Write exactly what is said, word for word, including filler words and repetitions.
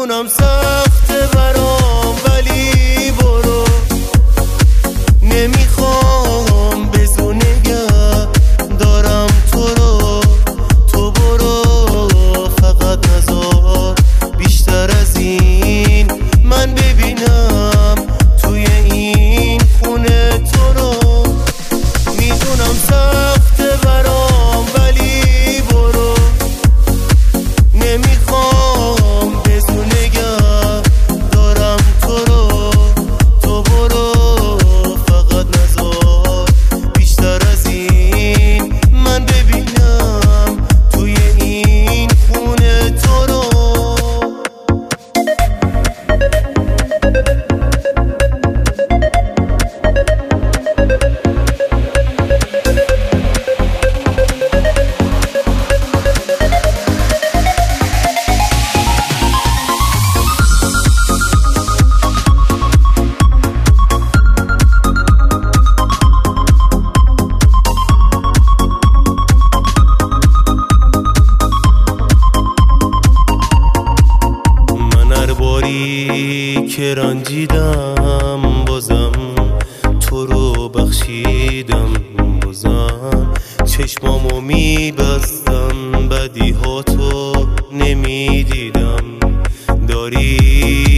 میدونم سخته برام ولی برو، نمیخوام بزو نگه دارم تو رو، تو برو فقط نذار بیشتر از این من ببینم توی این خونه تو رو. میدونم سخته برام ولی برو، نمیخوام بزو نگه دارم تو رو، تو برو فقط نذار بیشتر از این من ببینم توی این خونه تو رو. که رنجیدم بازم تو رو بخشیدم، بازم چشمامو میبستم بدیهاتو نمیدیدم، داری